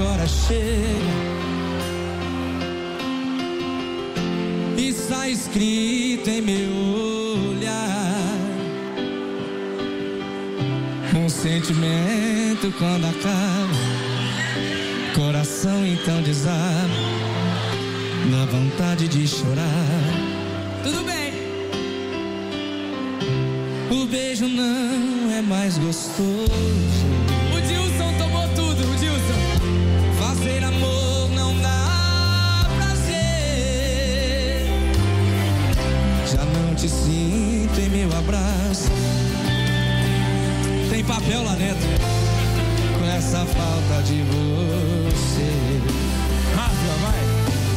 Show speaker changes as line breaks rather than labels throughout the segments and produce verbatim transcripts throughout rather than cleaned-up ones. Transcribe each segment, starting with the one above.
agora chega. Está escrito em meu olhar. Um sentimento quando acaba, coração então desaba, dá vontade de chorar. Tudo bem. O beijo não é mais gostoso. O Dilson tomou tudo, o Dilson. Fazer amor não dá prazer. Já não te sinto em meu abraço. Tem papel lá dentro com essa falta de você. Rápido, vai.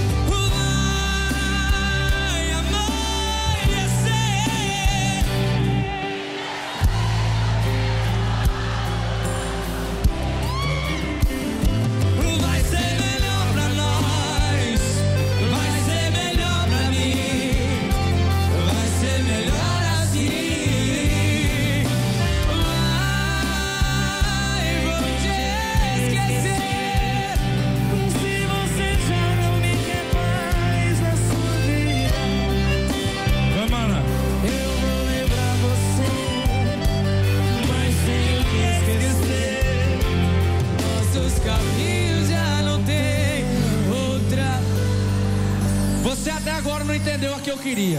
Entendeu a que eu queria?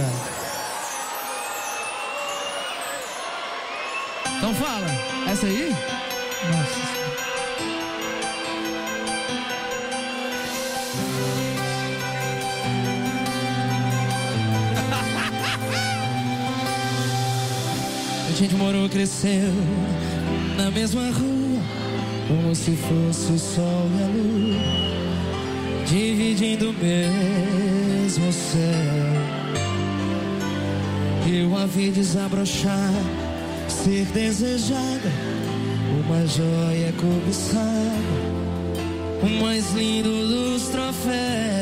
Então fala, essa aí? Nossa. A gente morou, cresceu na mesma rua, como se fosse o sol e a lua, dividindo o mesmo céu. Eu a vi desabrochar, ser desejada, uma joia cobiçada, o mais lindo dos troféus.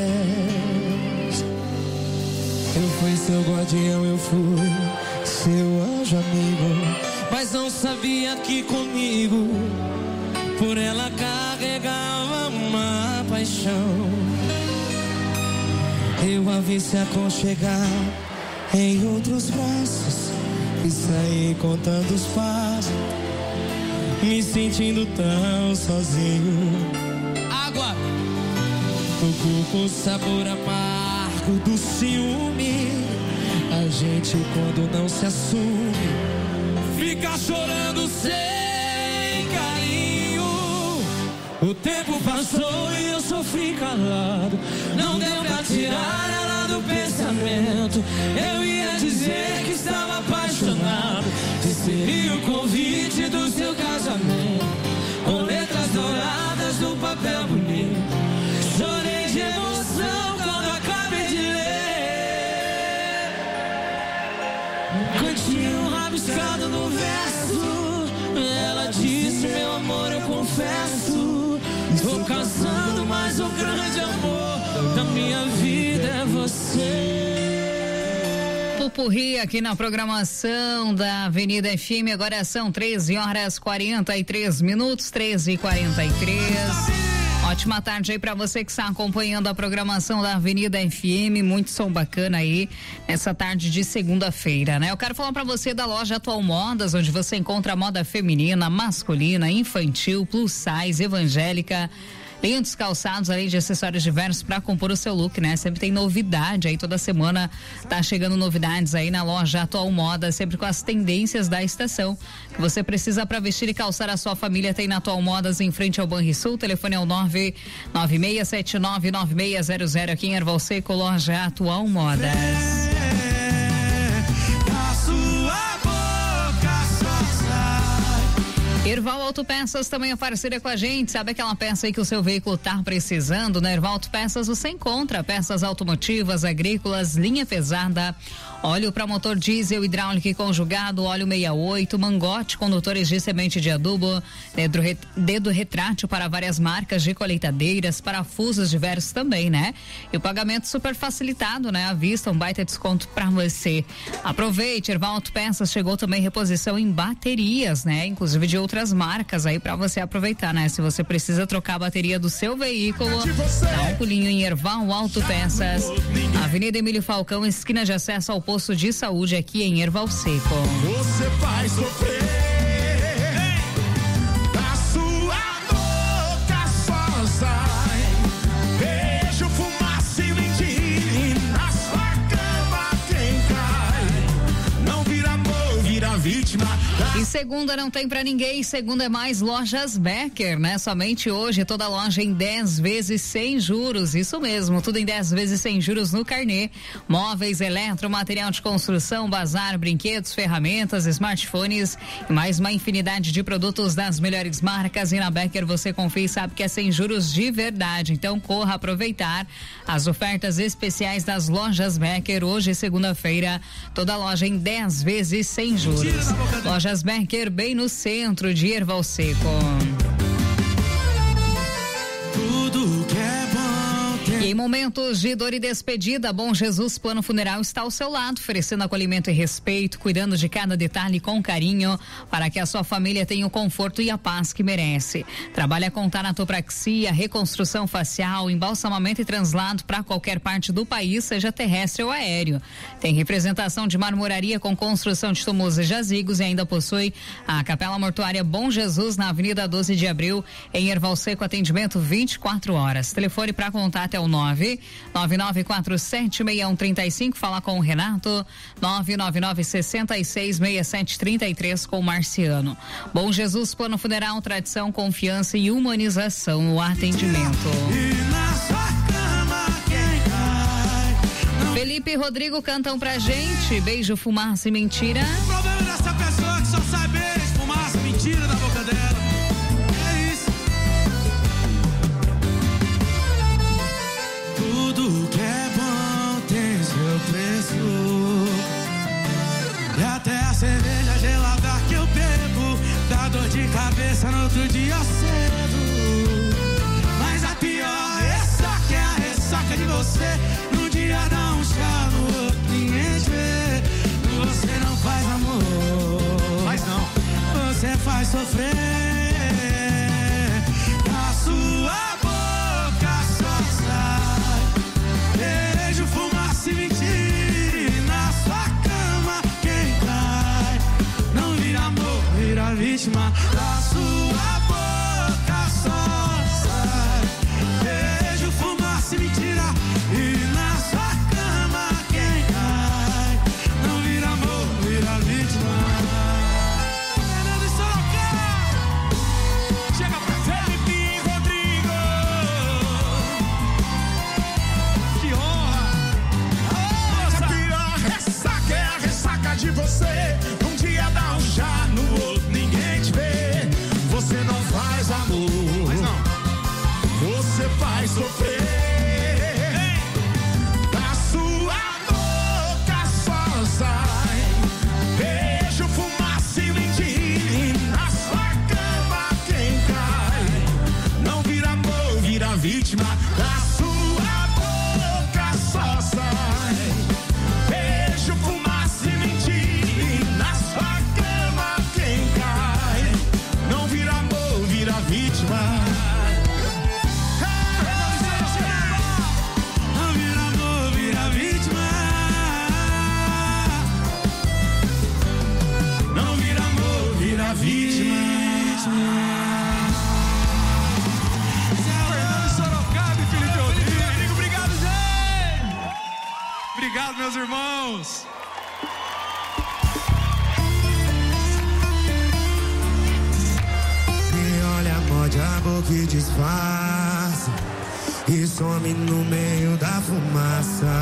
Eu fui seu guardião, eu fui seu anjo amigo, mas não sabia que comigo por ela carregava uma paixão. Eu a vi se aconchegar em outros braços e saí contando os passos, me sentindo tão sozinho. Água! Tocou com o sabor amargo do ciúme. A gente quando não se assume fica chorando sem carinho. O tempo passou e eu sofri calado, não deu pra tirar ela do pensamento. Eu ia dizer que estava apaixonado, que seria o convite do seu casamento, com letras douradas no papel bonito. Chorei de emoção quando acabei de ler um cantinho rabiscado no verso. Ela disse: meu amor, eu confesso, estou cansando, mas o grande amor da minha vida é você.
Pupurri aqui na programação da Avenida F M. Agora são treze horas quarenta e três minutos, treze e quarenta e três. Ótima tarde aí pra você que está acompanhando a programação da Avenida F M, muito som bacana aí nessa tarde de segunda-feira, né? Eu quero falar pra você da loja Atual Modas, onde você encontra moda feminina, masculina, infantil, plus size, evangélica, lindos calçados, além de acessórios diversos para compor o seu look, né? Sempre tem novidade aí, toda semana tá chegando novidades aí na loja Atual Moda, sempre com as tendências da estação que você precisa para vestir e calçar a sua família. Tem na Atual Modas, em frente ao Banrisul. O telefone é o nove nove seis sete nove nove seis zero zero, aqui em Erval Seco, loja Atual Modas. Erval Autopeças também é parceira com a gente. Sabe aquela peça aí que o seu veículo tá precisando? Na Erval Autopeças você encontra peças automotivas, agrícolas, linha pesada, óleo para motor diesel, hidráulico e conjugado, óleo sessenta e oito, mangote, condutores de semente de adubo, dedo, re, dedo retrátil para várias marcas de colheitadeiras, parafusos diversos também, né? E o pagamento super facilitado, né? À vista, um baita desconto para você. Aproveite, Erval Autopeças chegou também reposição em baterias, né? Inclusive de outras outras marcas aí para você aproveitar, né? Se você precisa trocar a bateria do seu veículo, dá um pulinho em Erval Autopeças, Avenida Emílio Falcão, esquina de acesso ao posto de saúde aqui em Erval Seco.
Você vai sofrer.
E segunda não tem pra ninguém, segunda é mais Lojas Becker, né? Somente hoje toda loja em dez vezes sem juros, isso mesmo, tudo em dez vezes sem juros no carnê. Móveis, eletro, material de construção, bazar, brinquedos, ferramentas, smartphones e mais uma infinidade de produtos das melhores marcas. E na Becker você confia e sabe que é sem juros de verdade, então corra aproveitar as ofertas especiais das Lojas Becker. Hoje, segunda-feira, toda loja em dez vezes sem juros. Lojas Becker, bem no centro de Erval Seco.
Tudo que é bom tem...
E em momentos de dor e despedida, Bom Jesus Plano Funeral está ao seu lado, oferecendo acolhimento e respeito, cuidando de cada detalhe com carinho, para que a sua família tenha o conforto e a paz que merece. Trabalha com tanatopraxia, reconstrução facial, embalsamamento e translado para qualquer parte do país, seja terrestre ou aéreo. Tem representação de marmoraria com construção de túmulos e jazigos e ainda possui a Capela Mortuária Bom Jesus na Avenida doze de abril, em Erval Seco, atendimento vinte e quatro horas. Telefone para contato é o nove nove nove quatro sete seis um três cinco, fala com o Renato, nove nove nove seis seis seis sete três três com o Marciano. Bom Jesus Plano Funeral, tradição, confiança e humanização no atendimento. Felipe e Rodrigo cantam pra gente, beijo, fumaça e mentira.
O problema dessa pessoa que só sabe beijo, fumaça, mentira da boca dela. É isso. Tudo que é bom tem seu preço. E até a cerveja gelada que eu bebo dá dor de cabeça no outro dia cedo. Mas a pior ressaca é a ressaca de você. No dia dá um chá, no outro ninguém te vê. Você não faz amor, faz não. Você faz sofrer. Da sua boca só sai beijo, fumaça e mentira. E na sua cama quem cai não vira amor, vira vítima. Da sua boca só sai beijo, fumaça e mentira. E na sua cama quem cai não vira amor, vira vítima. Fernando Sorocaba, chega pra Felipe e Rodrigo. Que honra. Nossa, a pior ressaca é a ressaca de você. Um dia dá um chá, no outro ninguém te vê. Você não faz amor, mas não. Você faz sofrer. Da sua boca só sai beijo, fumaça e mentira. E na sua cama quem cai não vira amor, vira vítima. Da sua boca só sai beijo, fumaça e mentira. E na sua cama quem cai não vira amor, vira vítima. Não vira amor, vira vítima. Não vira amor, vira vítima. Fernando Sorocaba e Felipe Rodrigo. Obrigado, gente. Obrigado, meus irmãos.
Me olha, morde a boca e disfarça e some no meio da fumaça.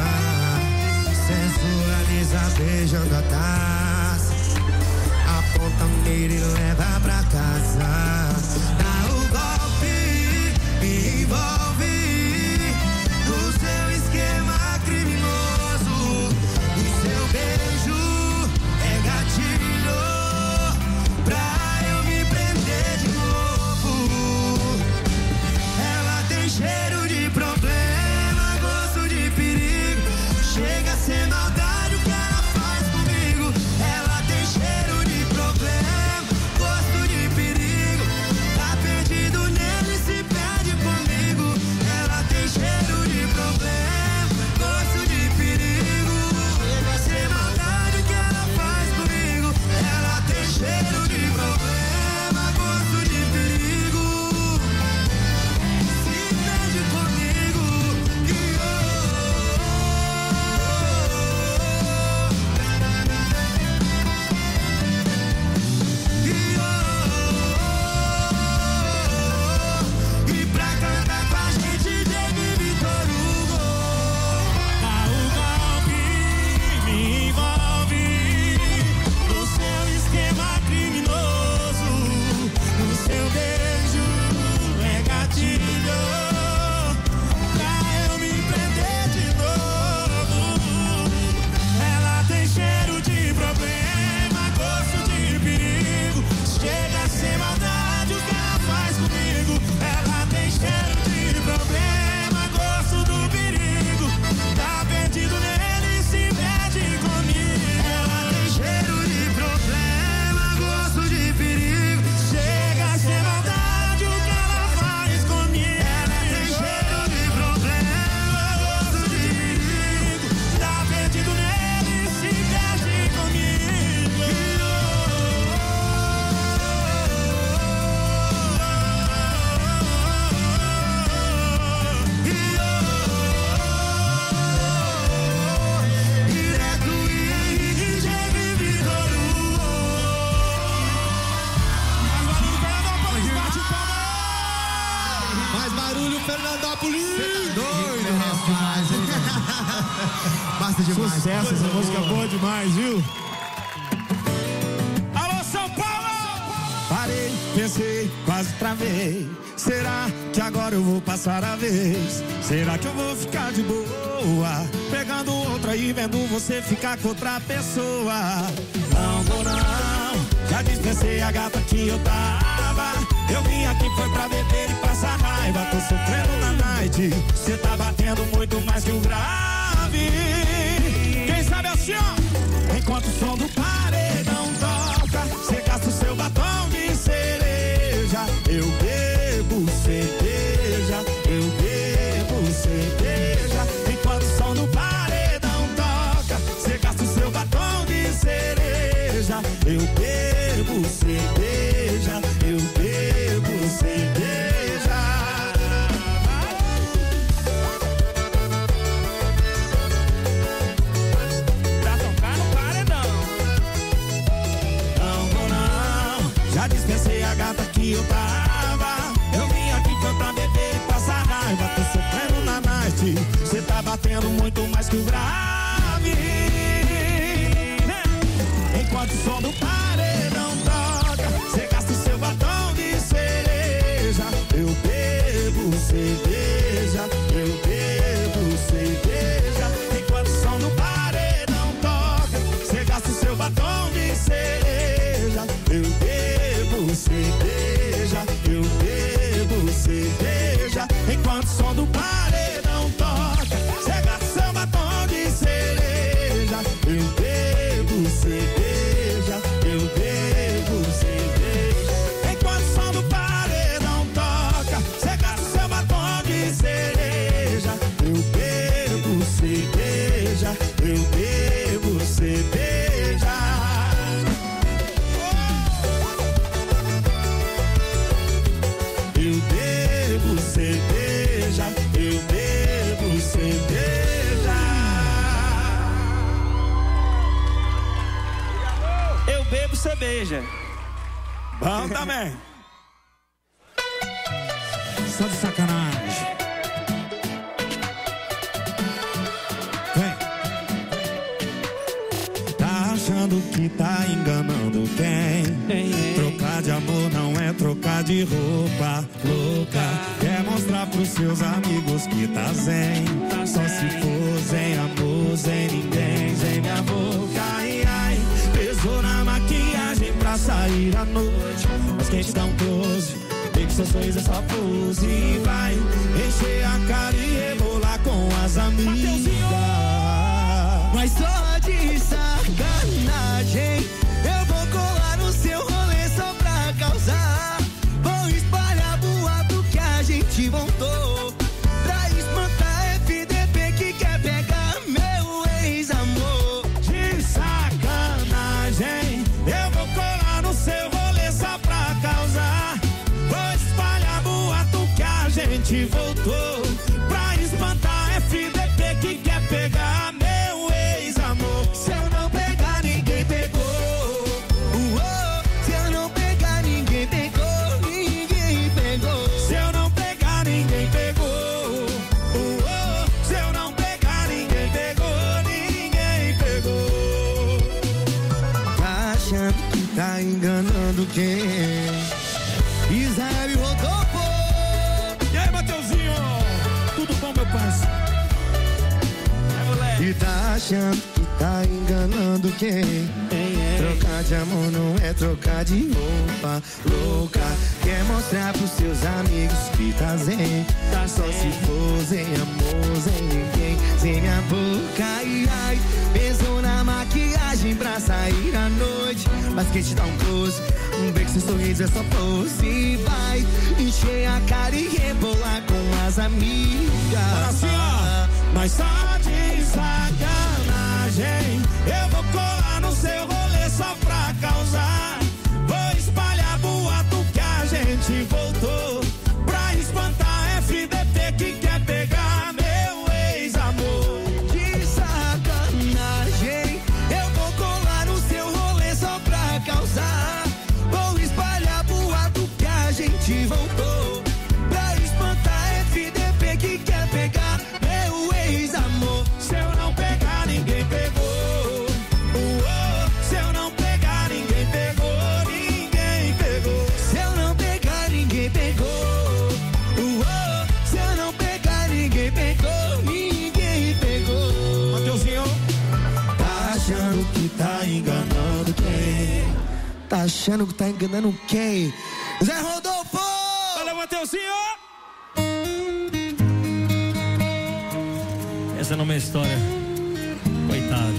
Sensualiza beijando a taça, aponta a mira e leva pra casa. Dá o golpe, me envolve no seu esquema criminoso. O seu beijo é gatilho pra eu me prender de novo. Ela tem cheiro de problema, gosto de perigo. Chega a ser maldade o que ela faz comigo. Ela tem cheiro de problema, gosto de perigo.
Massa demais.
Sucesso, essa música é boa demais, viu? Alô, São Paulo! Parei, pensei, quase travei. Será que agora eu vou passar a vez? Será que eu vou ficar de boa? Pegando outra e vendo você ficar com outra pessoa. Não vou não, já dispensei a gata que eu tava. Eu vim aqui foi pra beber e passar raiva. Tô sofrendo na night, cê tá batendo muito mais que o grave. Quem sabe assim, ó. Enquanto o som do paredão toca, cê gasta o seu batom de cereja. Eu bebo cerveja, eu bebo cerveja. Enquanto o som do paredão toca, cê gasta o seu batom de cereja. Eu bebo cerveja, eu bebo cerveja. Pra tocar no paredão. Não vou não, já dispensei a gata que eu tava. Eu vim aqui foi pra beber e passar raiva. Tô sofrendo na night, cê tá batendo muito mais que o grave. Enquanto o som do paredão toca, cê gasta o seu batom de cereja. Eu bebo cerveja, eu bebo cerveja. Enquanto o som do paredão toca, cê gasta o seu batom de cereja. Eu bebo cerveja, eu bebo cerveja. Enquanto o som do paredão toca, cê gasta o seu batom de cereja. Eu bebo cerveja, eu bebo cerveja. Enquanto o som do paredão toca, cê gasta o seu batom de cereja. Eu bebo cerveja, eu bebo cerveja. Eu bebo cerveja, eu bebo cerveja. Eu bebo cerveja. Bom também. Só de sacanagem. Vem. Tá achando que tá enganando quem? Trocar de amor não é trocar de roupa louca. Quer mostrar pros seus amigos que tá zen. Só se for zen, amor, zen, ninguém, zen minha boca. Ai, ai, pesou na maquiagem pra sair à noite. Mas quem te dá um close, vê que seu sorriso é só pose. E vai encher a cara e rebolar com as amigas.
Mas só de sacanagem eu vou colar no seu rolê só pra causar. Vou espalhar boato que a gente montou pra espantar F D P que quer pegar meu ex-amor.
De sacanagem eu vou colar no seu rolê só pra causar. Vou espalhar boato que a gente voltou pra espantar F D P que quer pegar meu ex-amor.
Se eu não pegar, ninguém pegou. Uou, se eu não pegar, ninguém pegou. Ninguém pegou.
Se eu não pegar, ninguém pegou. Uou, se eu não pegar, ninguém pegou. Ninguém pegou.
Tá achando que tá enganando quem? Israel Rodolfo.
E aí, Mateuzinho? Tudo bom, meu parceiro? É, moleque.
E tá achando que tá enganando quem? Trocar de amor não é trocar de roupa louca. Quer mostrar pros seus amigos que tá zen. Tá só se for zen, amor, zen ninguém, zen minha boca. Ai, ai, pensou na maquiagem pra sair à noite. Mas quem te dá um close, um beijo, seu sorriso é só pose. E vai encher a cara e rebolar com as amigas.
Assim, ó. Mas só de sacanagem eu vou colar no seu rolê só pra causar. Vou espalhar boato que a gente voltou pra espantar F D P que quer pegar meu ex-amor.
De sacanagem eu vou colar no seu rolê só pra causar. Vou espalhar boato que a gente voltou pra espantar F D P que quer pegar meu ex-amor.
Se eu não pegar ninguém
achando que tá enganando quem? Zé Rodolfo!
Valeu, Mateuzinho! Essa não é minha história. Coitado.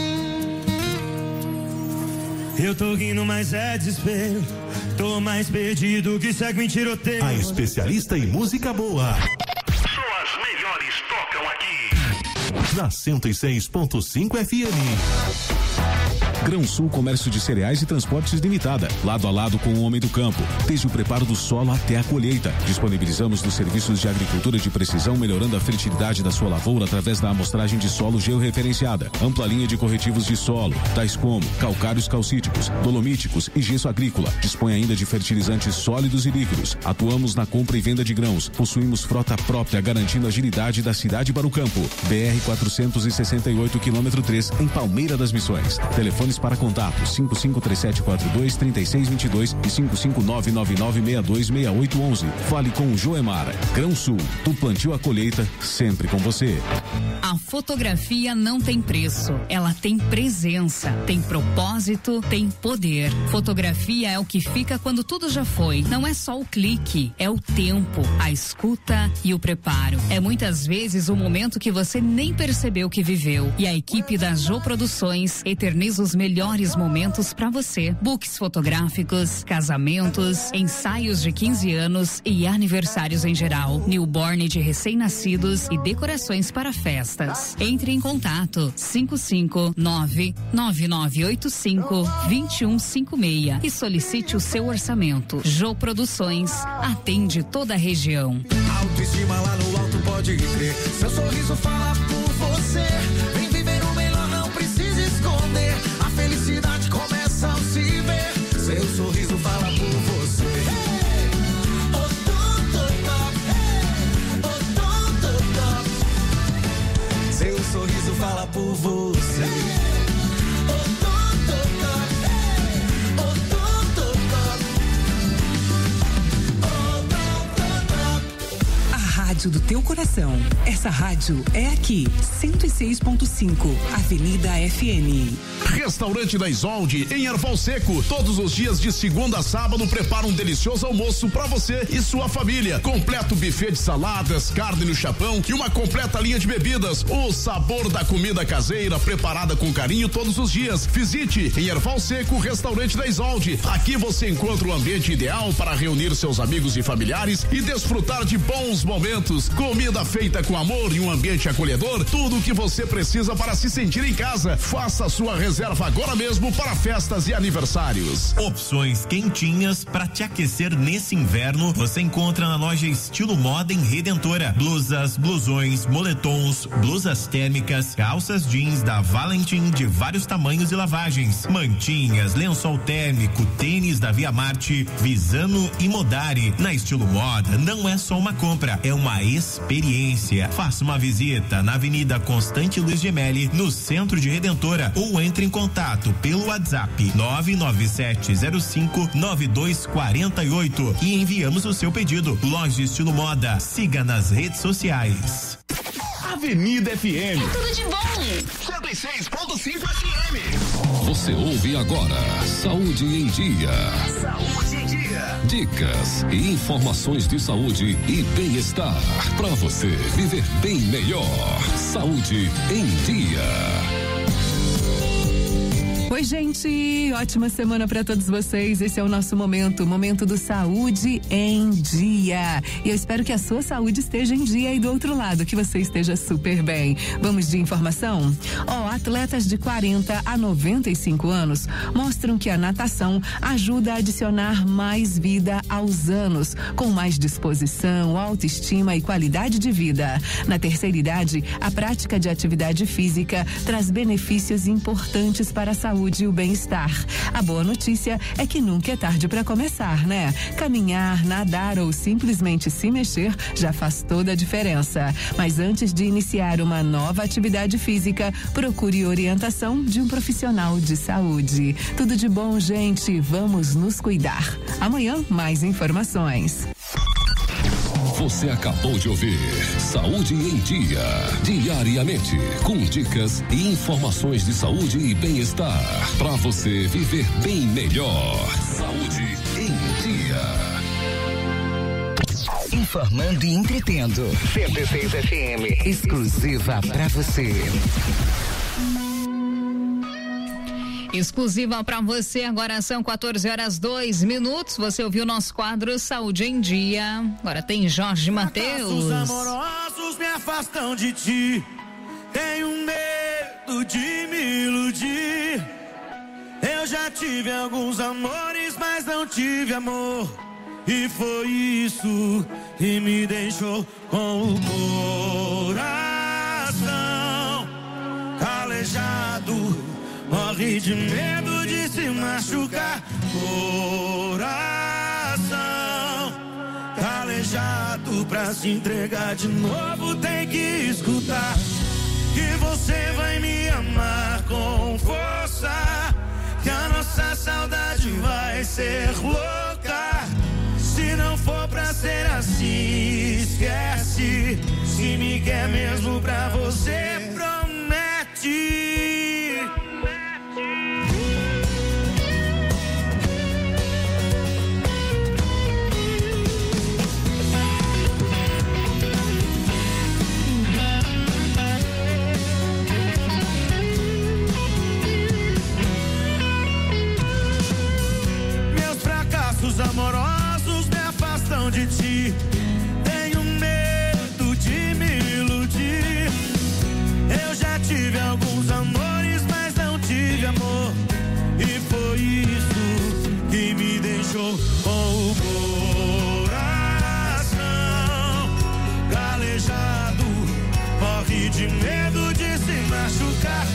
Eu tô rindo, mas é desespero. Tô mais perdido que segue em tiroteio.
A especialista em música boa.
Só as melhores tocam aqui.
Na cento e seis ponto cinco F M.
Grão Sul Comércio de Cereais e Transportes Limitada, lado a lado com o homem do campo, desde o preparo do solo até a colheita. Disponibilizamos nos serviços de agricultura de precisão, melhorando a fertilidade da sua lavoura através da amostragem de solo georreferenciada, ampla linha de corretivos de solo, tais como calcários calcíticos, dolomíticos e gesso agrícola. Dispõe ainda de fertilizantes sólidos e líquidos. Atuamos na compra e venda de grãos. Possuímos frota própria, garantindo a agilidade da cidade para o campo. B R quatrocentos e sessenta e oito, quilômetro três, em Palmeira das Missões. Telefones para contato cinco cinco três sete quatro dois, três seis dois dois e cinco cinco nove nove nove seis dois seis oito um um. Fale com o Joemar. Grão Sul, do plantio à colheita, sempre com você.
A fotografia não tem preço, ela tem presença, tem propósito, tem poder. Fotografia é o que fica quando tudo já foi. Não é só o clique, é o tempo, a escuta e o preparo. É muitas vezes o momento que você nem percebeu que viveu. E a equipe da Jô Produções eterniza os melhores momentos para você. Books fotográficos, casamentos, ensaios de quinze anos e aniversários em geral, newborn de recém-nascidos e decorações para festas. Entre em contato cinco cinco nove nove nove oito cinco dois um cinco seis e solicite o seu orçamento. Jô Produções atende toda a região.
Autoestima lá no alto, pode crer. Seu sorriso fala por você. Vem viver o melhor, não precisa esconder. A felicidade começa ao se ver. Seu sorriso fala por você. Seu sorriso fala por você.
Rádio do teu coração. Essa rádio é aqui, cento e seis ponto cinco, Avenida F M.
Restaurante da Isolde, em Erval Seco. Todos os dias de segunda a sábado prepara um delicioso almoço para você e sua família. Completo buffet de saladas, carne no chapão e uma completa linha de bebidas. O sabor da comida caseira preparada com carinho todos os dias. Visite em Erval Seco, Restaurante da Isolde. Aqui você encontra o ambiente ideal para reunir seus amigos e familiares e desfrutar de bons momentos. Comida feita com amor e um ambiente acolhedor. Tudo o que você precisa para se sentir em casa. Faça sua reserva agora mesmo para festas e aniversários.
Opções quentinhas para te aquecer nesse inverno você encontra na loja Estilo Moda em Redentora. Blusas, blusões, moletons, blusas térmicas, calças jeans da Valentim de vários tamanhos e lavagens, mantinhas, lençol térmico, tênis da Via Marte, Visano e Modari. Na Estilo Moda não é só uma compra, é uma experiência. Faça uma visita na Avenida Constante Luiz Gemelli, no centro de Redentora, ou entre em contato pelo WhatsApp nove nove sete zero cinco nove dois quatro oito e enviamos o seu pedido. Loja Estilo Moda, siga nas redes sociais.
Avenida F M.
É tudo de bom. cento e seis ponto cinco F M.
Você ouve agora Saúde em Dia.
Saúde em Dia.
Dicas e informações de saúde e bem-estar para você viver bem melhor. Saúde em Dia.
Oi, gente, ótima semana para todos vocês. Esse é o nosso momento, momento do Saúde em Dia. E eu espero que a sua saúde esteja em dia aí do outro lado, que você esteja super bem. Vamos de informação? Ó, oh, atletas de quarenta a noventa e cinco anos mostram que a natação ajuda a adicionar mais vida aos anos, com mais disposição, autoestima e qualidade de vida. Na terceira idade, a prática de atividade física traz benefícios importantes para a saúde e o bem-estar. A boa notícia é que nunca é tarde para começar, né? Caminhar, nadar ou simplesmente se mexer já faz toda a diferença. Mas antes de iniciar uma nova atividade física, procure orientação de um profissional de saúde. Tudo de bom, gente. Vamos nos cuidar. Amanhã, mais informações.
Você acabou de ouvir Saúde em Dia. Diariamente, com dicas e informações de saúde e bem-estar. Para você viver bem melhor. Saúde em Dia.
Informando e entretendo. cento e seis F M. Exclusiva pra você.
Exclusiva para você, agora são quatorze horas dois minutos. Você ouviu nosso quadro Saúde em Dia. Agora tem Jorge Mateus.
Os amorosos me afastam de ti. Tenho medo de me iludir. Eu já tive alguns amores, mas não tive amor. E foi isso que me deixou com o coração calejado. Morre de medo de se machucar. Coração calejado, pra se entregar de novo tem que escutar que você vai me amar com força, que a nossa saudade vai ser louca. Se não for pra ser assim, esquece. Se me quer mesmo pra você, promete. Os amorosos me afastam de ti. Tenho medo de me iludir. Eu já tive alguns amores, mas não tive amor. E foi isso que me deixou com o coração calejado. Morre de medo de se machucar.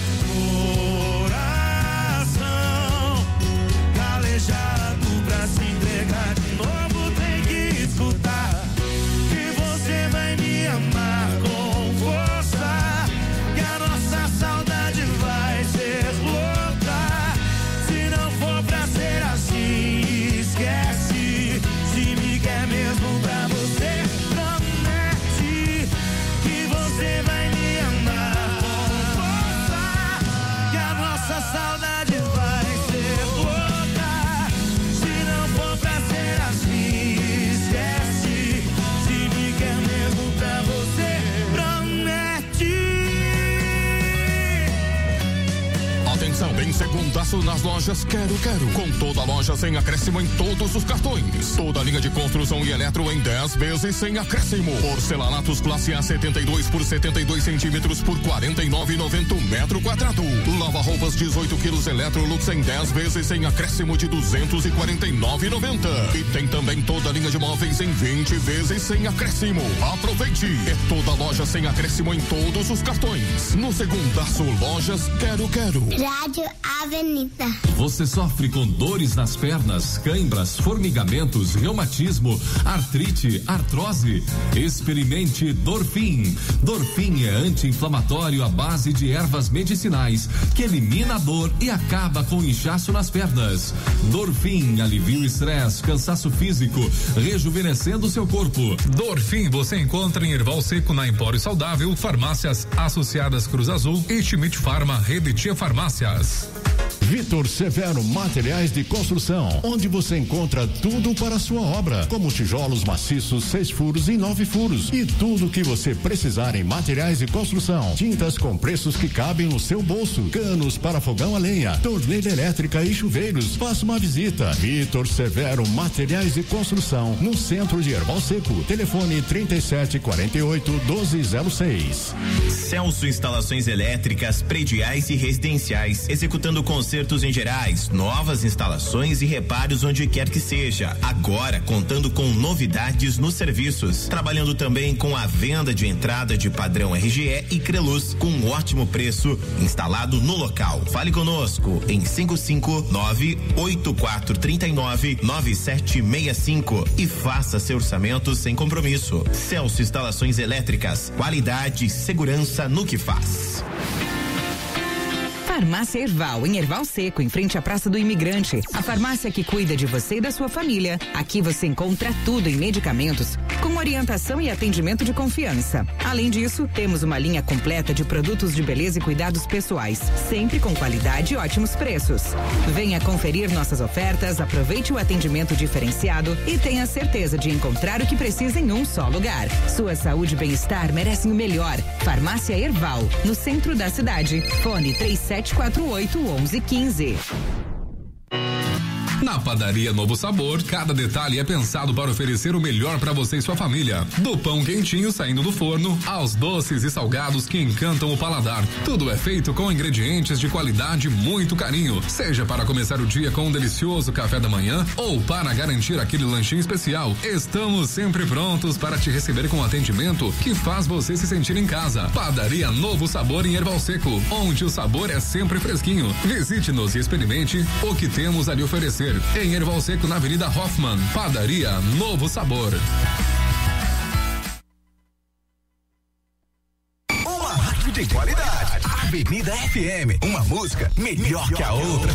Coração calejado, pra se entregar de novo tem que escutar que você vai me amar com força, que a nossa saudade vai ser louca. Se não for pra ser assim, esquece. Se me quer mesmo pra você, promete que você vai me amar com força, que a nossa saudade vai ser louca.
Em segundaço nas lojas Quero Quero, com toda a loja sem acréscimo em todos os cartões. Toda a linha de construção e eletro em dez vezes sem acréscimo. Porcelanatos classe A setenta e dois por setenta e dois centímetros por quarenta e nove reais e noventa centavos metro quadrado. Lava roupas dezoito quilos Electrolux em dez vezes sem acréscimo de duzentos e quarenta e nove reais e noventa centavos. E tem também toda a linha de móveis em vinte vezes sem acréscimo. Aproveite! É toda a loja sem acréscimo em todos os cartões. No segundaço, lojas Quero Quero.
Rádio Avenida.
Você sofre com dores nas pernas, cãibras, formigamentos, reumatismo, artrite, artrose? Experimente Dorfin. Dorfin é anti-inflamatório à base de ervas medicinais que elimina a dor e acaba com o inchaço nas pernas. Dorfin alivia o estresse, cansaço físico, rejuvenescendo o seu corpo.
Dorfin você encontra em Erval Seco, na Empório Saudável, farmácias associadas Cruz Azul e Schmidt Farma, Rede Tia Farmácias.
Vitor Severo Materiais de Construção, onde você encontra tudo para a sua obra, como tijolos maciços, seis furos e nove furos e tudo o que você precisar em materiais de construção. Tintas com preços que cabem no seu bolso, canos para fogão a lenha, torneira elétrica e chuveiros. Faça uma visita. Vitor Severo Materiais de Construção, no centro de Erval Seco. Telefone trinta e sete, quarenta e oito, doze zero seis.
Celso Instalações Elétricas, Prediais e Residenciais, executando concertos em gerais, novas instalações e reparos onde quer que seja. Agora contando com novidades nos serviços, trabalhando também com a venda de entrada de padrão R G E e Creluz com um ótimo preço, instalado no local. Fale conosco em cinco cinco nove, oito quatro três nove, nove sete seis cinco e faça seu orçamento sem compromisso. Celso Instalações Elétricas, qualidade e segurança no que faz.
Farmácia Erval, em Erval Seco, em frente à Praça do Imigrante. A farmácia que cuida de você e da sua família. Aqui você encontra tudo em medicamentos, com orientação e atendimento de confiança. Além disso, temos uma linha completa de produtos de beleza e cuidados pessoais, sempre com qualidade e ótimos preços. Venha conferir nossas ofertas, aproveite o atendimento diferenciado e tenha certeza de encontrar o que precisa em um só lugar. Sua saúde e bem-estar merecem o melhor. Farmácia Erval, no centro da cidade. Fone três sete quatro oito, onze quinze.
Na Padaria Novo Sabor, cada detalhe é pensado para oferecer o melhor para você e sua família. Do pão quentinho saindo do forno, aos doces e salgados que encantam o paladar. Tudo é feito com ingredientes de qualidade e muito carinho. Seja para começar o dia com um delicioso café da manhã ou para garantir aquele lanchinho especial, estamos sempre prontos para te receber com atendimento que faz você se sentir em casa. Padaria Novo Sabor em Erval Seco, onde o sabor é sempre fresquinho. Visite-nos e experimente o que temos a lhe oferecer. Em Erval Seco, na Avenida Hoffman. Padaria Novo Sabor.
Uma rádio de qualidade. Avenida F M. Uma música melhor que a outra.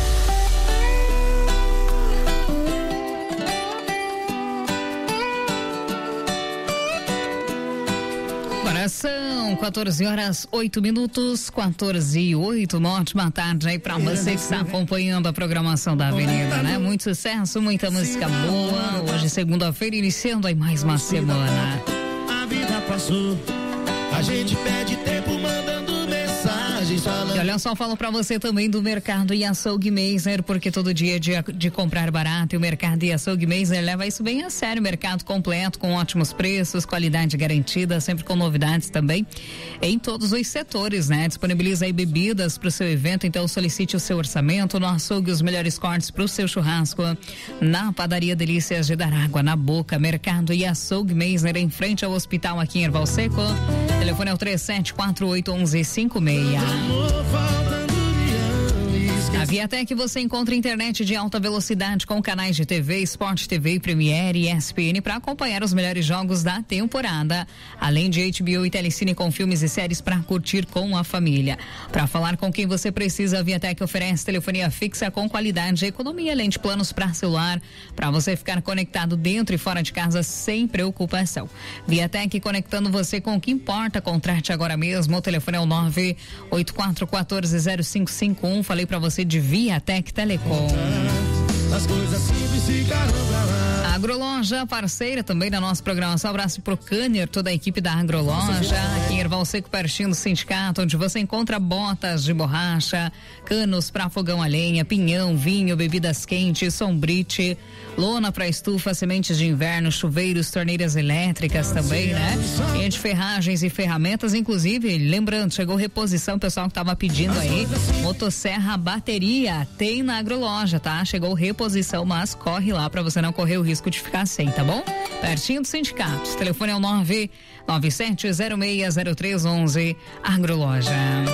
Agora são quatorze horas, oito minutos, quatorze e oito. Uma ótima tarde aí pra você que está acompanhando a programação da Avenida, né? Muito sucesso, muita música boa. Hoje, segunda-feira, iniciando aí mais uma semana.
A vida passou, a gente perde tempo mandando mensagens falando.
E olha só, falo pra você também do Mercado e Açougue Meiser, porque todo dia é dia de comprar barato e o Mercado e Açougue Meiser leva isso bem a sério. Mercado completo, com ótimos preços, qualidade garantida, sempre com novidades também em todos os setores, né? Disponibiliza aí bebidas pro seu evento, então solicite o seu orçamento. No açougue, os melhores cortes pro seu churrasco. Na Padaria Delícias de dar água na boca. Mercado e Açougue Meiser, em frente ao hospital aqui em Erval Seco. O telefone é o três sete quatro oito, onze cinco seis. A Viatec você encontra internet de alta velocidade com canais de T V, Sport T V, Premiere e E S P N para acompanhar os melhores jogos da temporada. Além de H B O e Telecine com filmes e séries para curtir com a família. Para falar com quem você precisa, a Viatec oferece telefonia fixa com qualidade e economia, além de planos para celular, para você ficar conectado dentro e fora de casa sem preocupação. Viatec conectando você com o que importa. Contrate agora mesmo. O telefone é o nove oito quatro um quatro zero cinco cinco um. Falei para você de Viatec Telecom.
As coisas simples ficaram pra lá.
Agroloja, parceira também da nossa programação. Abraço pro Cânier, toda a equipe da Agroloja, aqui em Erval Seco, pertinho do sindicato, onde você encontra botas de borracha, canos para fogão a lenha, pinhão, vinho, bebidas quentes, sombrite, lona para estufa, sementes de inverno, chuveiros, torneiras elétricas também, né? E de ferragens e ferramentas, inclusive, lembrando, chegou reposição, o pessoal que tava pedindo aí, motosserra, bateria, tem na Agroloja, tá? Chegou reposição, mas corre lá para você não correr o risco de ficar sem, tá bom? Pertinho do sindicato. O telefone é o nove nove sete zero seis zero três um um. Agroloja.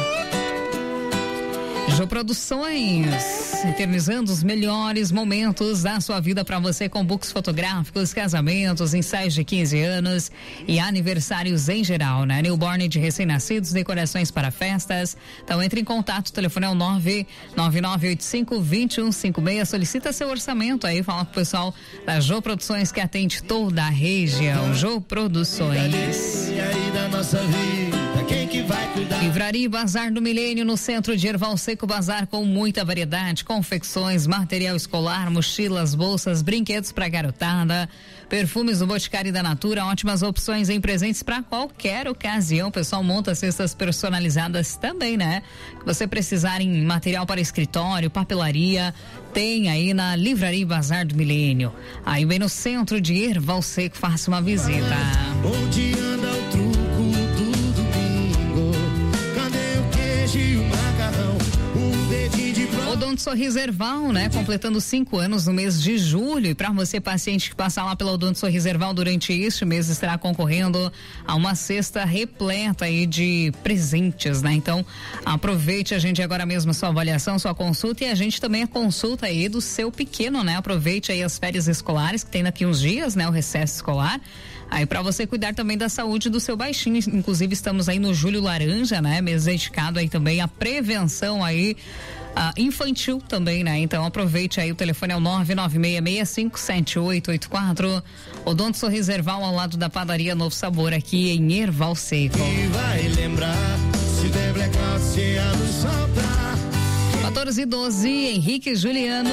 Jô Produções, eternizando os melhores momentos da sua vida para você com books fotográficos, casamentos, ensaios de quinze anos e aniversários em geral, né? Newborn de recém-nascidos, decorações para festas. Então entre em contato, o telefone é o nove nove nove oito cinco, dois um cinco seis. Solicita seu orçamento aí, fala com o pessoal da Jô Produções que atende toda a região. Jô Produções.
E aí da nossa vida, quem que vai cuidar?
Livraria Bazar do Milênio, no centro de Erval Seco. Bazar com muita variedade, confecções, material escolar, mochilas, bolsas, brinquedos para garotada, perfumes do Boticário da Natura, ótimas opções em presentes para qualquer ocasião. O pessoal monta cestas personalizadas também, né? Se você precisar em material para escritório, papelaria, tem aí na Livraria Bazar do Milênio. Aí bem no centro de Erval Seco, faça uma visita.
Onde anda o truco do domingo? Cadê o queijo e o macarrão? Um dedinho de
Odonto Sorriso Herval, né? Completando cinco anos no mês de julho. E para você, paciente que passar lá pela Odonto Sorriso Herval durante este mês, estará concorrendo a uma cesta repleta aí de presentes, né? Então, aproveite a gente agora mesmo sua avaliação, sua consulta, e a gente também a consulta aí do seu pequeno, né? Aproveite aí as férias escolares que tem daqui uns dias, né? O recesso escolar. Aí para você cuidar também da saúde do seu baixinho, inclusive estamos aí no Julho Laranja, né? Mês dedicado aí também à prevenção aí uh, infantil também, né? Então aproveite aí, o telefone é o nove nove seis seis cinco sete oito oito quatro. Odonto Sorriso Herval ao lado da padaria Novo Sabor aqui em Erval Seco.
E vai lembrar, se der blackout, se a luz soltar.
quatorze e doze, Henrique e Juliano.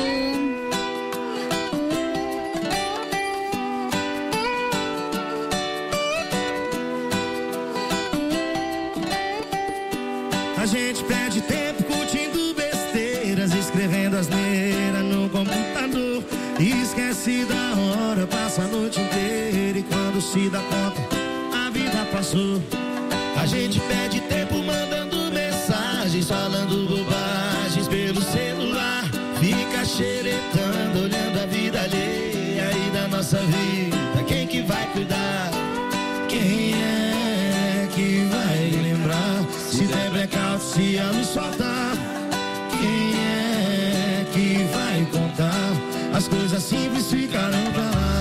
A gente perde tempo curtindo besteiras, escrevendo asneira no computador. E esquece da hora, passa a noite inteira. E quando se dá conta, a vida passou. A gente perde tempo mandando mensagens, falando bobagens pelo celular. Fica xeretando, olhando a vida alheia e da nossa vida. Quem que vai cuidar? Quem é que vai lembrar? Se der blackout, se a luz soltar, quem é que vai contar? As coisas simples ficarão pra lá.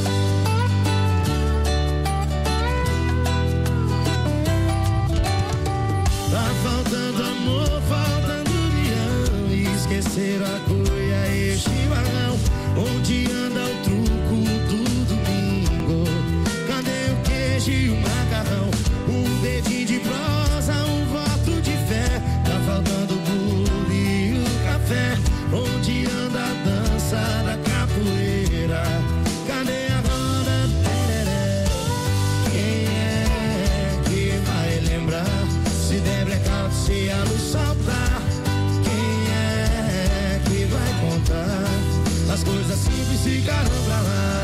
Tá faltando amor, faltando união, e esqueceram a cuia e o chimarrão. Onde anda o truco do domingo? Cadê o queijo e o macarrão? Um dedinho de prosa, um voto de fé. Tá faltando o bolo e o café. Onde anda a dança da capoeira? Cadê a roda do tereré? Quem é que vai lembrar? Se der blackout, se a luz soltar, quem é que vai contar? As coisas simples ficaram pra lá.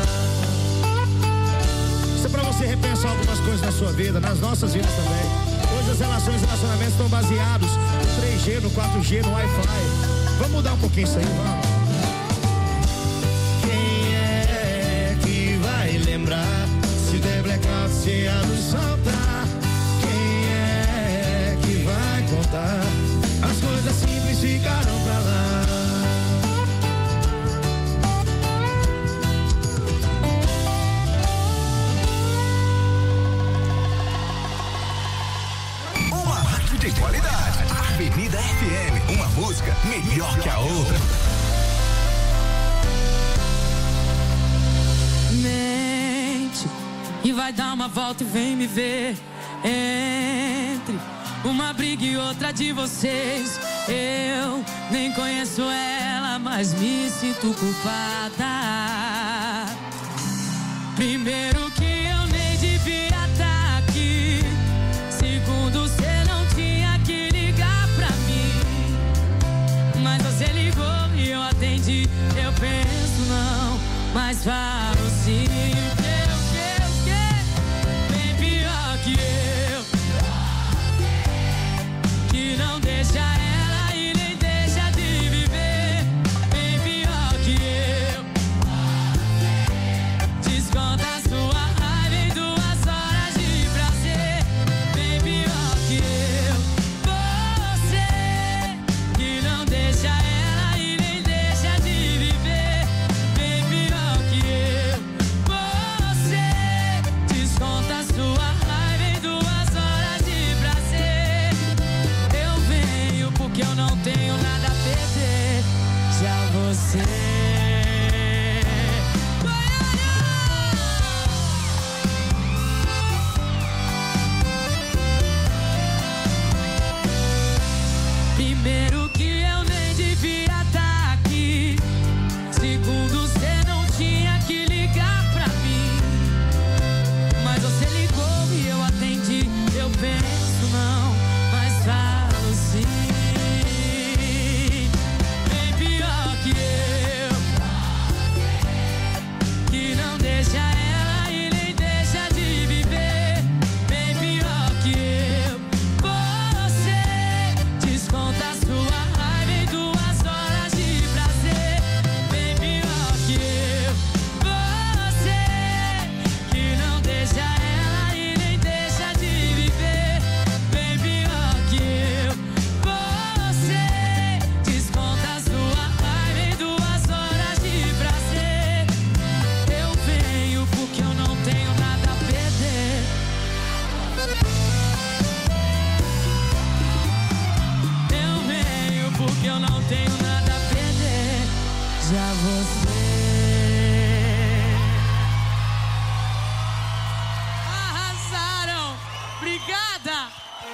Isso é pra você repensar algumas coisas na sua vida, nas nossas vidas também. Hoje as relações e relacionamentos estão baseados no três G, no quatro G, no Wi-Fi. Vamos mudar um pouquinho isso aí, vamos. Quem é que vai lembrar? Se der blackout, se a luz soltar, quem é que vai contar? As coisas simples ficaram pra lá.
De qualidade, Avenida F M, uma música melhor que a outra.
Mente e vai dar uma volta e vem me ver. Entre uma briga e outra de vocês, eu nem conheço ela, mas me sinto culpada. Primeiro que eu nem devia estar aqui. Segundo, você não tinha que ligar pra mim. Mas você ligou e eu atendi. Eu penso não, mas falo sim. O que, o que, o que? Bem pior que eu, que não deixa ela e nem deixa de viver. Bem pior que eu, desconta a sua raiva em duas horas de prazer. Bem pior que eu, você que não deixa ela e nem deixa de viver. Bem pior que eu.
você.
Arrasaram! Obrigada!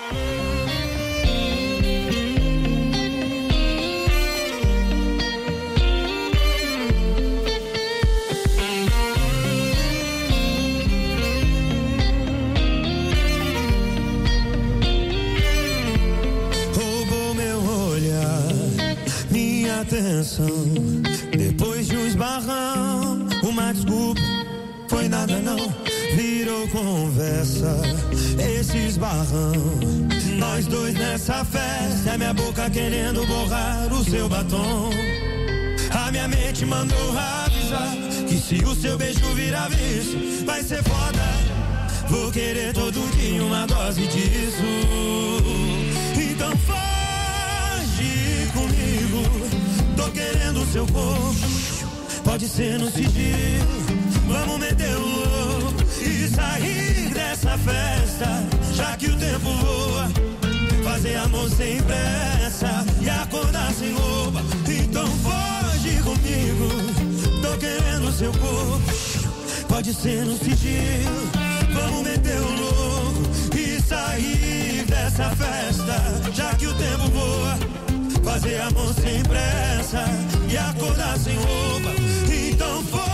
Atenção, depois de um esbarrão, uma desculpa, foi nada não, virou conversa, esse esbarrão, nós dois nessa festa, é minha boca querendo borrar o seu batom, a minha mente mandou avisar, que se o seu beijo virar vício, vai ser foda, vou querer todo dia uma dose disso, então foge comigo. Tô querendo o seu corpo, pode ser no sigilo. Vamos meter o louco e sair dessa festa, já que o tempo voa. Fazer amor sem pressa e acordar sem roupa. Então foge comigo. Tô querendo o seu corpo, pode ser no sigilo. Vamos meter o louco e sair dessa festa, já que o tempo voa. Fazer amor sem pressa e acordar sem roupa. Então foge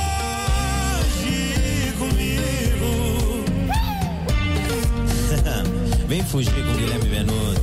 comigo.
Vem fugir com Guilherme Benuto.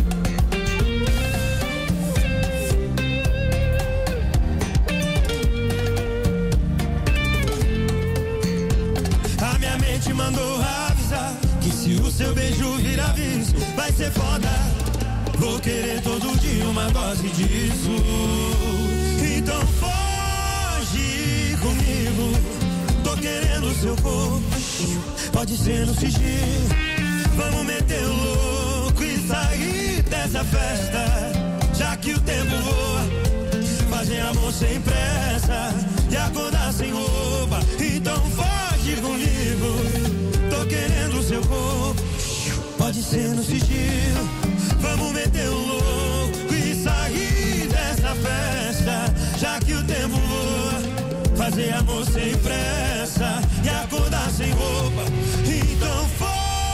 A minha mente mandou avisar que se o seu beijo virar vício, vai ser foda. Vou querer todo dia uma dose disso. Então foge comigo. Tô querendo o seu corpo, pode ser no sigilo. Vamos meter o louco e sair dessa festa, já que o tempo voa. Fazer amor sem pressa e acordar sem roupa. Então foge comigo. Tô querendo o seu corpo, pode ser no sigilo. Vamos meter o louco e sair dessa festa, já que o tempo voa. Fazer amor sem pressa e acordar sem roupa. Então foge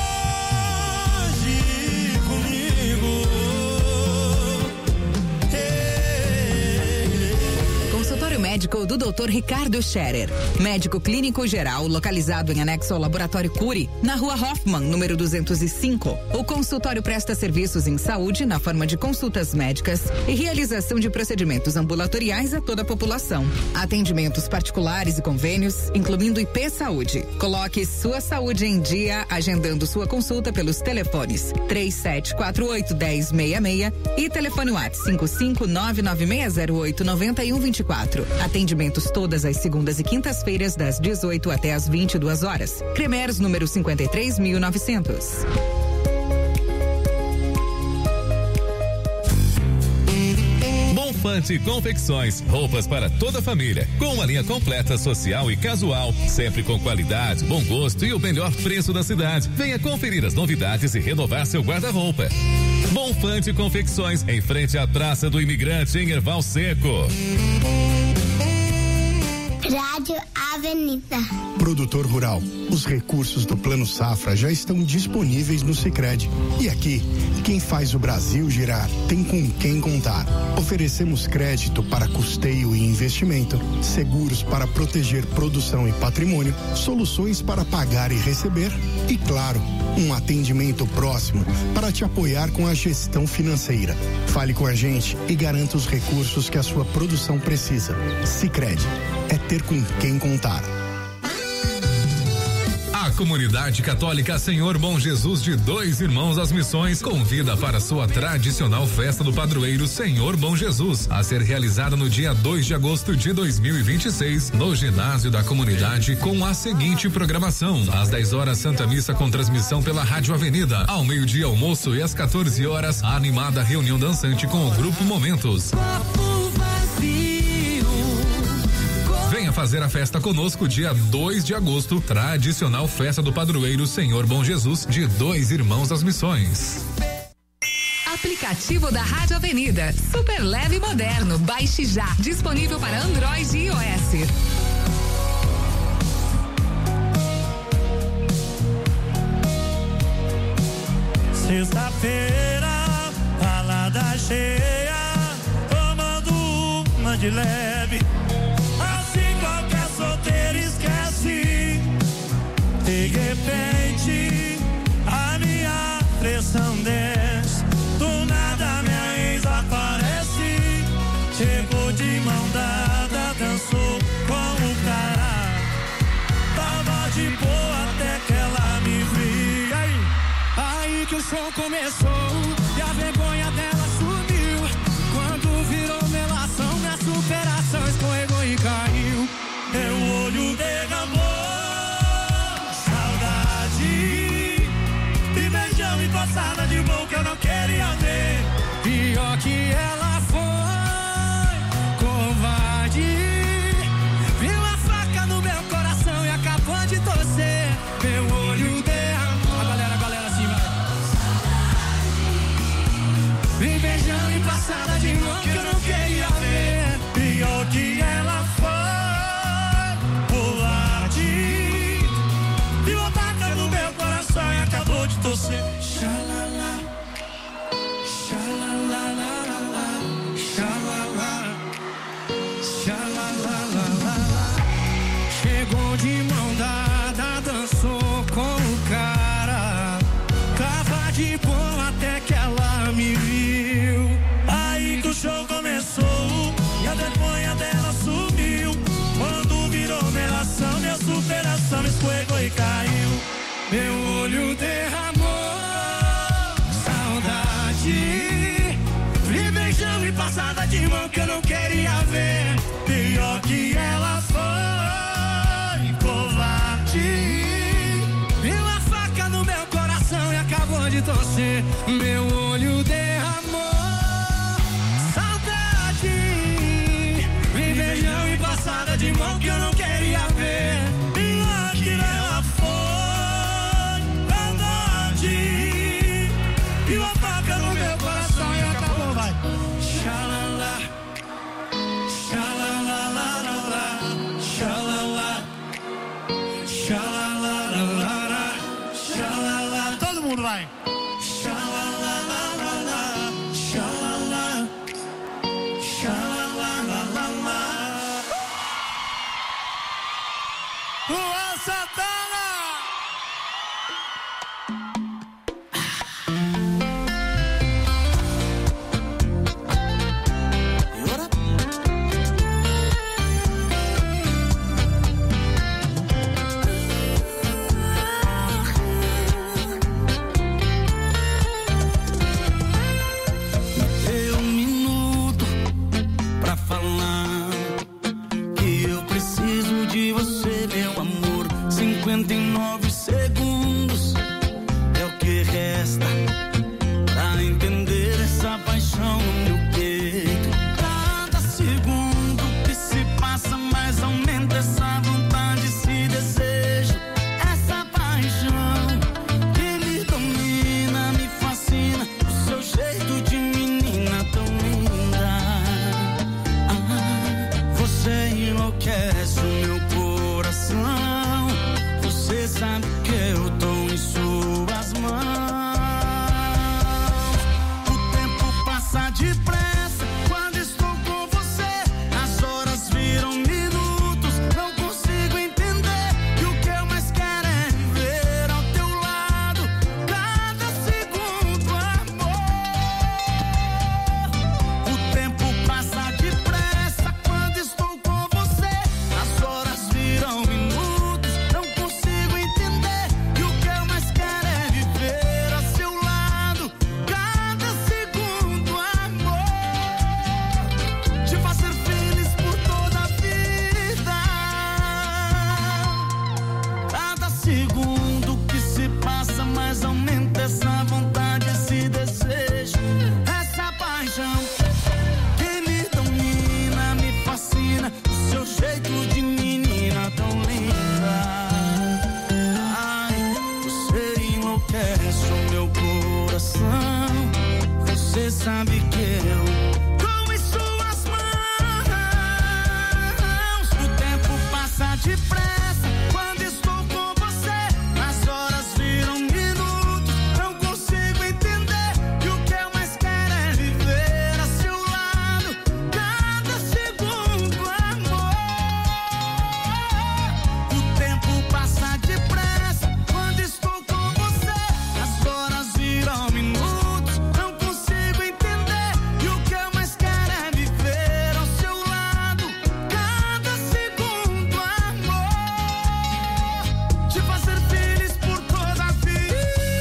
comigo.
Consultório médico do doutor Ricardo Scherer. Médico clínico geral, localizado em anexo ao Laboratório Cury, na Rua Hoffman, número duzentos e cinco. O consultório presta serviços em saúde na forma de consultas médicas e realização de procedimentos ambulatoriais a toda a população. Atendimentos particulares e convênios, incluindo I P Saúde. Coloque sua saúde em dia, agendando sua consulta pelos telefones três sete quatro oito, um zero seis seis e telefone WhatsApp cinco cinco nove nove seis zero oito nove um dois quatro. Atendimentos todas as segundas e quintas-feiras, das dezoito até as vinte e duas horas. Cremers, número cinquenta e três mil e novecentos.
Bonfante Confecções, roupas para toda a família, com uma linha completa social e casual, sempre com qualidade, bom gosto e o melhor preço da cidade. Venha conferir as novidades e renovar seu guarda-roupa. Bonfante Confecções, em frente à Praça do Imigrante, em Erval Seco.
Rádio Avenida.
Produtor rural, os recursos do Plano Safra já estão disponíveis no Sicredi. E aqui, quem faz o Brasil girar tem com quem contar. Oferecemos crédito para custeio e investimento, seguros para proteger produção e patrimônio, soluções para pagar e receber e, claro, um atendimento próximo para te apoiar com a gestão financeira. Fale com a gente e garanta os recursos que a sua produção precisa. Sicredi, é ter com quem contar.
A Comunidade Católica Senhor Bom Jesus de Dois Irmãos das Missões convida para sua tradicional festa do padroeiro Senhor Bom Jesus, a ser realizada no dia dois de agosto de dois mil e vinte e seis, no ginásio da comunidade, com a seguinte programação: às dez horas, Santa Missa com transmissão pela Rádio Avenida; ao meio-dia, almoço, e às quatorze horas, a animada reunião dançante com o Grupo Momentos. Venha fazer a festa conosco dia dois de agosto, tradicional festa do padroeiro Senhor Bom Jesus de Dois Irmãos das Missões.
Aplicativo da Rádio Avenida. Super leve e moderno. Baixe já. Disponível para Android e iOS.
Sexta-feira, balada cheia, tomando uma de leve. Assim qualquer solteiro esquece. De repente, a minha pressão desce. Do nada minha ex aparece. Chegou de mão dada, dançou com o cara. Tava de boa até que ela me viu. Aí, aí que o show começou e a vergonha dela sumiu. Quando virou melação, minha superação escorregou e caiu. Meu olho derramou saudade. Me beijão e passada de mão que eu não queria ver. Pior que ela foi covarde. Viu a faca no meu coração e acabou de torcer. Meu olho derramou. A galera, a galera assim vai. Me beijão e passada de mão que eu não queria ver. Pior que ela foi covarde. Viu a faca no meu coração e acabou de torcer. Xalala, xalalalala, xalala, xalalalala. Chegou de mão dada, dançou com o cara. Tava de boa até que ela me viu. Aí que o show começou e a vergonha dela sumiu. Quando virou melação, minha superação escorregou e caiu. Meu olho derramou saudade. Me beijão e passada de mão que eu não queria ver. Pior que ela foi covarde. Viu a faca no meu coração e acabou de torcer. Meu olho derramou saudade. Me beijão e passada de mão que eu não queria ver. Pior que ela foi verdade. Viu a faca no meu coração e acabou, vai. Xalala, xalalalala, xalala, xalalalala, xalala. Todo mundo vai. Xalalalala, xalala, xalalalala. Luan Santana!
Você sabe que eu tô em suas mãos. O tempo passa depressa quando estou com você. As horas viram minutos, não consigo entender. E o que eu mais quero é viver a seu lado, cada segundo, amor. O tempo passa depressa quando estou com você. As horas viram minutos, não consigo entender. E o que eu mais quero é viver ao seu lado, cada segundo, amor. Te fazer feliz por toda a vida.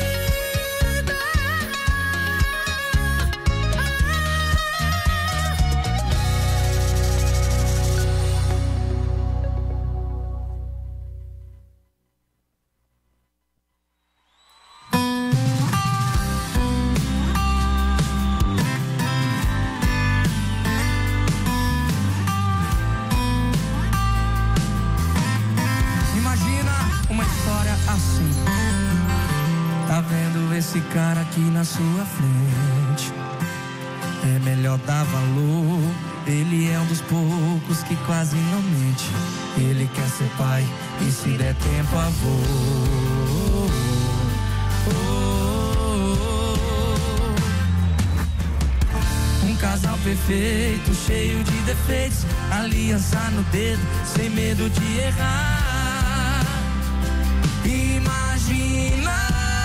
Imagina uma história assim. Tá vendo esse cara aqui na sua frente? É melhor dar valor. Ele é um dos poucos que quase não mente. Ele quer ser pai e se der tempo avô. Um casal perfeito, cheio de defeitos. Aliança no dedo, sem medo de errar. Imagina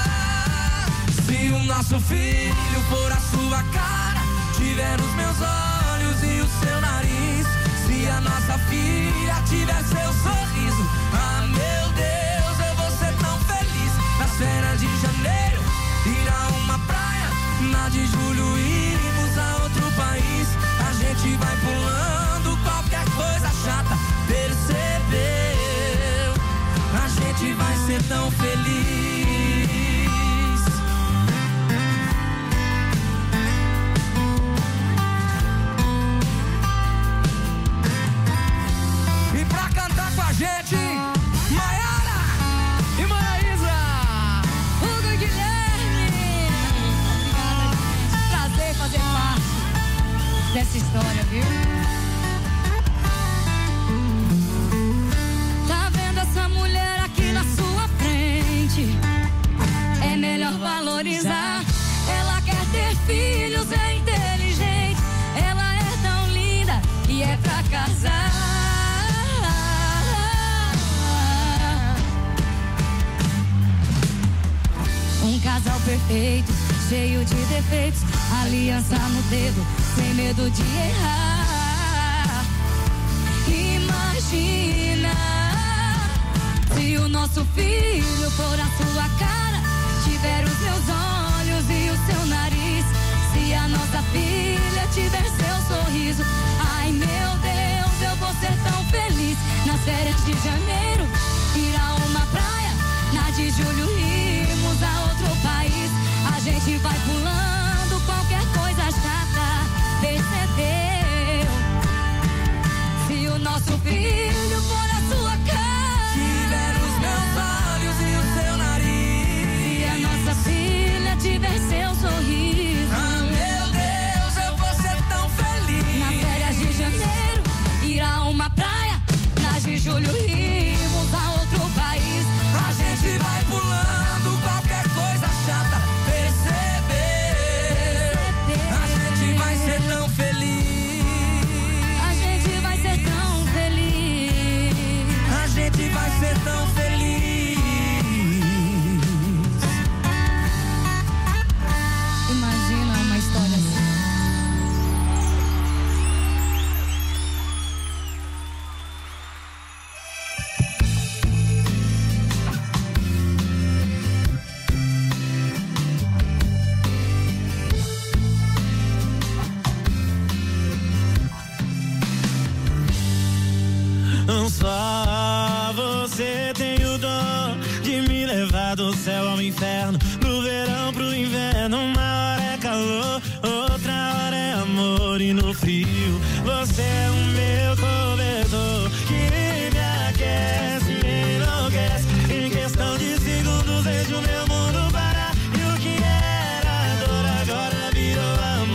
se o nosso filho for a sua cara, tiver os meus olhos e o seu nariz. Se a nossa filha tiver seu sorriso. Ah, meu Deus, eu vou ser tão feliz. Nas férias de janeiro, ir a uma praia. Na de julho, irmos a outro país. A gente vai pulando qualquer coisa chata. Percebeu? A gente vai ser tão feliz. E pra cantar com a gente, Maiara e Maraísa,
Hugo e Guilherme. Prazer fazer parte dessa história, viu? Tá vendo essa mulher aqui na sua frente? É melhor valorizar. Ela quer ter filhos, é inteligente. Ela é tão linda e é pra casar. Um casal perfeito, cheio de defeitos. Aliança no dedo, sem medo de errar. Imagina se o nosso filho for a sua cara, tiver os meus olhos e o seu nariz. Se a nossa filha tiver seu sorriso. Ai, meu Deus, eu vou ser tão feliz. Nas férias de janeiro, ir a uma praia. Na de julho, irmos a outro país. A gente vai pulando qualquer coisa chata. Percebeu? Se o nosso filho for a sua cara,
tiver os meus olhos e o seu nariz.
se a nossa filha tiver seu sorriso.
Ah, meu Deus, eu vou ser tão feliz.
Nas férias de janeiro, ir a uma praia. Nas de julho, irmos a outro país.
A gente vai pulando qualquer coisa chata. Perceber? A gente vai ser tão feliz.
A gente vai ser tão feliz.
A gente vai ser tão feliz.
Imagina uma história assim.
Só você tem o dom de me levar do céu ao inferno, do verão pro inverno. Uma hora é calor, outra hora é amor. E no frio você é o meu cobertor, que me aquece, me enlouquece. Em questão de segundos vejo meu mundo parar. E o que era dor agora virou amor.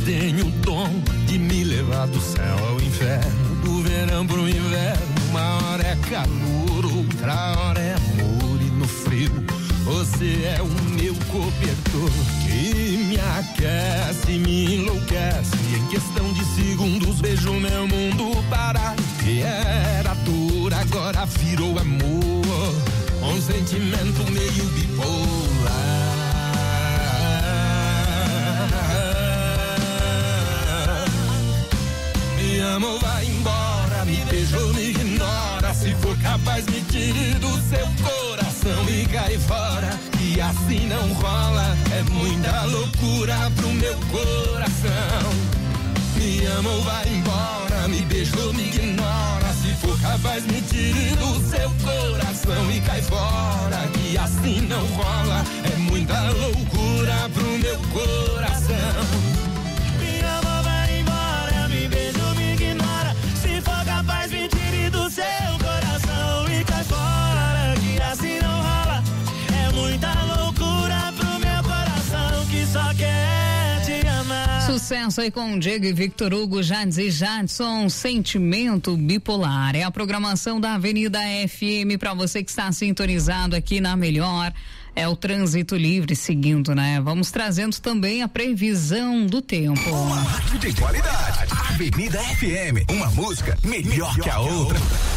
tem o dom de me levar do céu ao inferno, do verão pro inverno. Uma hora é calor, outra hora é amor, e no frio você é o meu cobertor que me aquece, me enlouquece. Em questão de segundos vejo meu mundo parar. Que era dor, agora virou amor, um sentimento meio bipolar. Me ama ou vai embora, me beija ou me ignora. Se for capaz, me tire do seu coração e cai fora. E assim não rola, é muita loucura pro meu coração. Me ama ou vai embora, me beija ou me ignora. Se for capaz, me tire do seu coração e cai fora. Que assim não rola, é muita loucura pro meu coração. Me ama ou vai embora, me beija ou me ignora. Se for capaz, me tire do seu coração e cai fora. Que assim não rola, é muita loucura pro meu coração que só quer te amar.
Sucesso aí com Diego e Victor Hugo, Jades e Jadson, Sentimento Bipolar. É a programação da Avenida F M para você que está sintonizado aqui na Melhor. É o trânsito livre seguindo, né? Vamos trazendo também a previsão do tempo.
Uma rádio de qualidade. Avenida F M. Uma música melhor que a outra.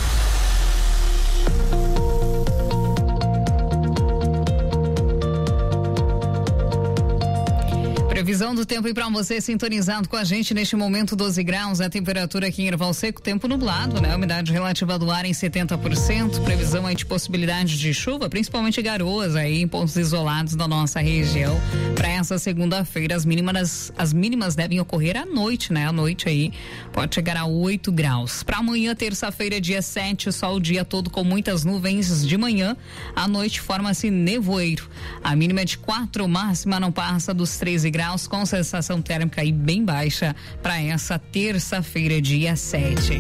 Previsão do tempo e para você sintonizado com a gente neste momento, doze graus, a temperatura aqui em Erval Seco, tempo nublado, né? Umidade relativa do ar em setenta por cento, previsão aí de possibilidade de chuva, principalmente garoas aí em pontos isolados da nossa região. Para essa segunda-feira, as mínimas, as mínimas devem ocorrer à noite, né? À noite aí pode chegar a oito graus. Para amanhã, terça-feira, dia sete, sol o dia todo com muitas nuvens de manhã, à noite forma-se nevoeiro. A mínima é de quatro, máxima não passa dos treze graus. Com sensação térmica aí bem baixa para essa terça-feira, dia sete.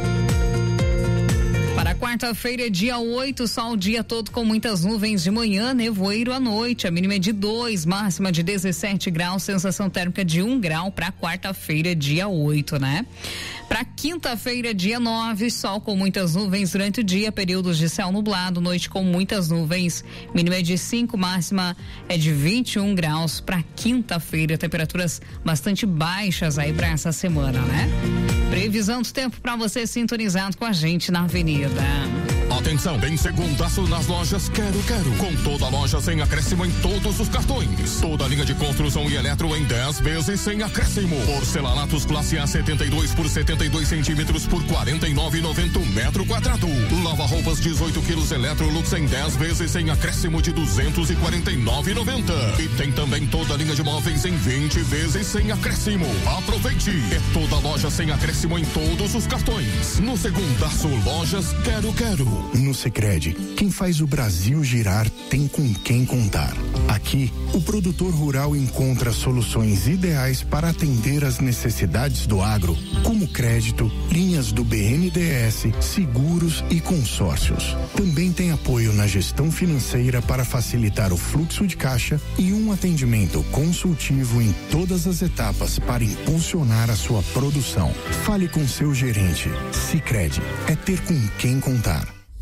Para quarta-feira, dia oito, sol o dia todo com muitas nuvens de manhã, nevoeiro à noite. A mínima é de dois, máxima de dezessete graus, sensação térmica de um grau para quarta-feira, dia oito, né? Para quinta-feira, dia nove, sol com muitas nuvens durante o dia, períodos de céu nublado, noite com muitas nuvens, mínima é de cinco, máxima é de vinte e um graus para quinta-feira, temperaturas bastante baixas aí para essa semana, né? Previsão do tempo para você sintonizado com a gente na Avenida.
Atenção, tem segundaço nas lojas Quero Quero. Com toda a loja sem acréscimo em todos os cartões. Toda a linha de construção e eletro em dez vezes sem acréscimo. Porcelanatos classe A setenta e dois por setenta e dois centímetros por quarenta e nove e noventa metro quadrado. Lava roupas dezoito quilos Electrolux em dez vezes sem acréscimo de duzentos e quarenta e nove e noventa. E tem também toda a linha de móveis em vinte vezes sem acréscimo. Aproveite! É toda a loja sem acréscimo em todos os cartões. No segundaço, lojas Quero Quero.
No Sicredi, quem faz o Brasil girar tem com quem contar. Aqui, o produtor rural encontra soluções ideais para atender às necessidades do agro, como crédito, linhas do B N D E S, seguros e consórcios. Também tem apoio na gestão financeira para facilitar o fluxo de caixa e um atendimento consultivo em todas as etapas para impulsionar a sua produção. Fale com seu gerente. Sicredi é ter com quem contar.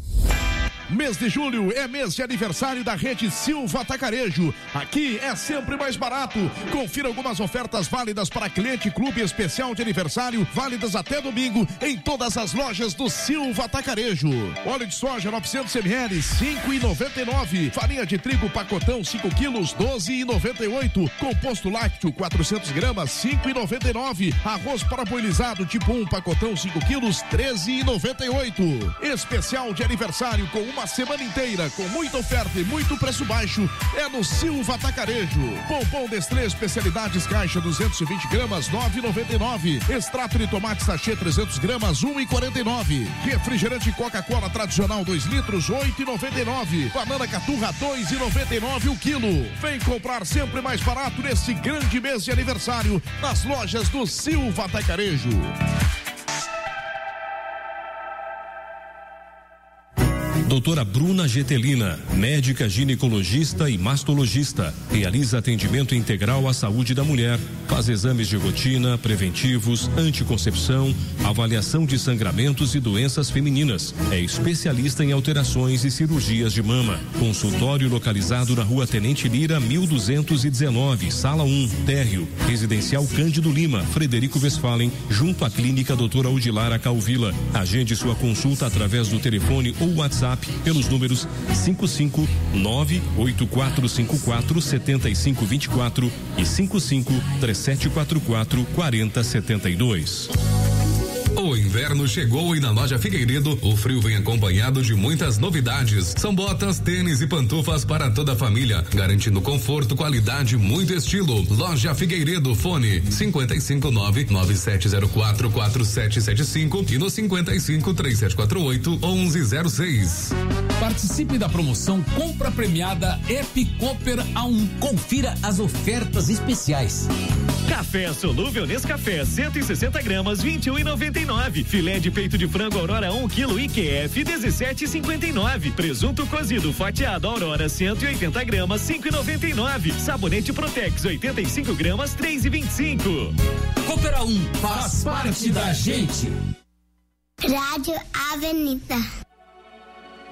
Mês de julho é mês de aniversário da rede Silva Atacarejo. Aqui é sempre mais barato. Confira algumas ofertas válidas para cliente clube especial de aniversário, válidas até domingo em todas as lojas do Silva Atacarejo. Óleo de soja novecentos mililitros, cinco e noventa e nove. Farinha de trigo pacotão cinco quilos, doze e noventa e oito. Composto lácteo quatrocentos gramas, cinco e noventa e nove. Arroz paraboilizado tipo um pacotão cinco quilos, treze e noventa e oito. Especial de aniversário com uma semana inteira com muita oferta e muito preço baixo é no Silva Atacarejo. Bombom Nestlé especialidades caixa duzentos e vinte gramas, nove e noventa e nove. Extrato de tomate sachê trezentos gramas, um e quarenta e nove. Refrigerante Coca-Cola tradicional dois litros, oito e noventa e nove. Banana Caturra dois e noventa e nove o quilo. Vem comprar sempre mais barato nesse grande mês de aniversário nas lojas do Silva Atacarejo.
Doutora Bruna Getelina, médica ginecologista e mastologista, realiza atendimento integral à saúde da mulher, faz exames de rotina, preventivos, anticoncepção, avaliação de sangramentos e doenças femininas. É especialista em alterações e cirurgias de mama. Consultório localizado na Rua Tenente Lira, mil duzentos e dezenove, Sala um, Térreo, Residencial Cândido Lima, Frederico Westphalen, junto à Clínica Doutora Udilara Calvila. Agende sua consulta através do telefone ou WhatsApp pelos números cinco cinco nove oito quatro cinco quatro sete cinco dois quatro e cinco cinco três sete quatro quatro quatro zero sete dois.
O inverno chegou e na Loja Figueiredo o frio vem acompanhado de muitas novidades. São botas, tênis e pantufas para toda a família, garantindo conforto, qualidade e muito estilo. Loja Figueiredo, fone cinquenta e cinco nove nove sete zero quatro quatro sete sete cinco e no cinquenta e cinco três sete quatro oito onze zero seis.
Participe da promoção Compra Premiada Epicooper A um. Confira as ofertas especiais.
Café solúvel Nescafé cento e sessenta gramas, vinte e um e noventa e nove. Filé de peito de frango Aurora um quilo I Q F dezessete e cinquenta e nove. Presunto cozido fatiado Aurora cento e oitenta gramas, cinco e noventa e nove. Sabonete Protex oitenta e cinco gramas, três e vinte e cinco.
Cooper A um faz parte da gente.
Rádio Avenida.